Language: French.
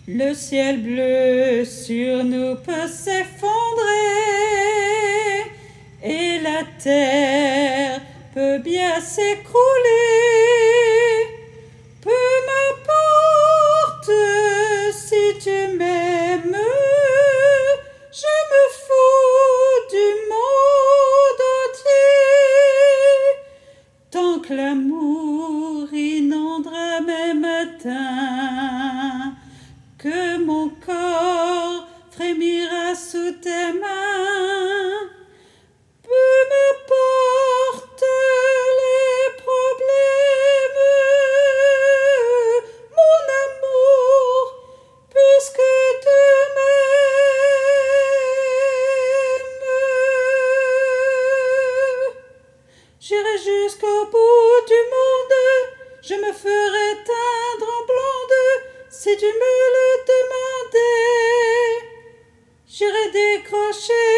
Le ciel bleu sur nous peut s'effondrer et la terre peut bien s'écrouler. Peu m'importe si tu m'aimes, je me fous du monde entier. Tant que l'amour inondera mes matins, que mon corps frémira sous tes mains. Peu m'importe les problèmes, mon amour, puisque tu m'aimes. J'irai jusqu'au bout du monde, je me ferai teindre en blonde, si tu me le demandais. J'irai décrocher